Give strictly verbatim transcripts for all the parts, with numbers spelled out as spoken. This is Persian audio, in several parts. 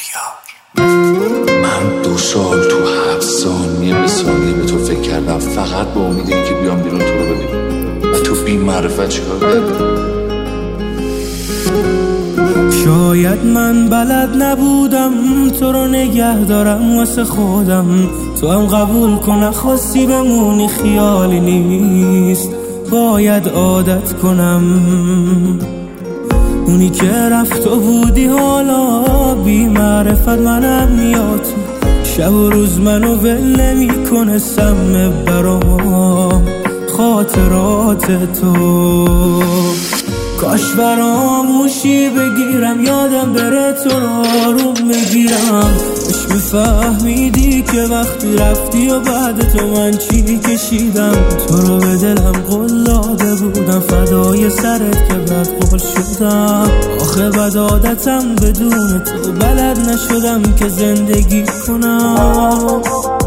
من دو سال تو هفت ثانیه به ثانیه به تو فکر کردم، فقط با امید این که بیام بیرون تو رو ببینم. و تو بی معرفت چیکار کردی؟ شاید من بلد نبودم تو رو نگه دارم واسه خودم، تو هم قبول کن نخواستی بمونی خیالی نیست، باید عادت کنم. اونی که رفت و بودی حالا بی معرفت منم میاد، شب و روز منو ول نمی کنه سم برام خاطرات تو. کاش فراموشی بگیرم یادم بره تو رو آروم بگیرم، اش میفهمیدی که وقتی رفتی و بعد تو من چی کشیدم. تو رو به دلم قول داده بودم فدای سرت که بد قول شدم. آخه بد عادتم بدون تو بلد نشدم که زندگی کنم.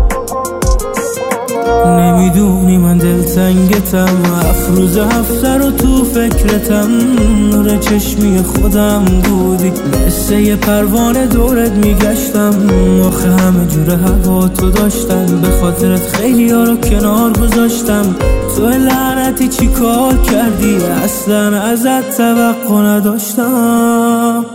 نمیدونی من دلتنگتم، افروز هفته رو تو فکرتم، نور چشمی خودم بودی مثل یه پروانه دورت میگشتم. آخه همه جور هوا تو داشتم، به خاطرت خیلی ها رو کنار گذاشتم. تو لعنتی چی کار کردی اصلا ازت توقع نداشتم.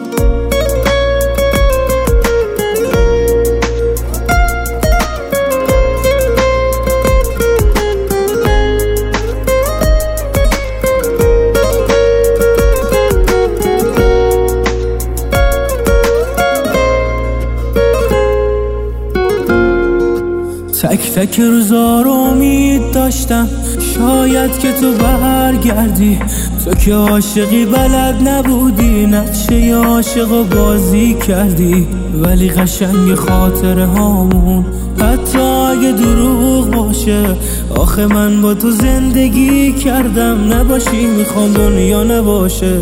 تک تک روزا رو امید داشتم شاید که تو برگردی. تو که عاشقی بلد نبودی، نقشه عاشق و بازی کردی. ولی قشنگ خاطره هامون حتی اگه دروغ باشه، آخه من با تو زندگی کردم. نباشی میخوام دنیا نباشه.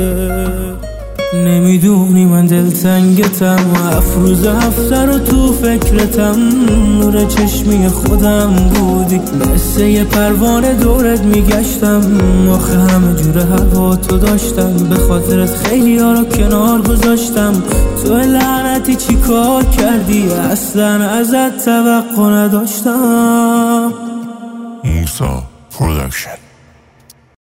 نمیدونی من دلتنگتم، افروز هفته رو تو فکرتم، نور چشمی خودم بودی مثل یه پروانه دورت میگشتم. آخه همه جور هوا تو داشتم، به خاطرت خیلی ها رو کنار گذاشتم. تو لعنتی چی کار کردی اصلا ازت توقع نداشتم. موسا پرودکشن.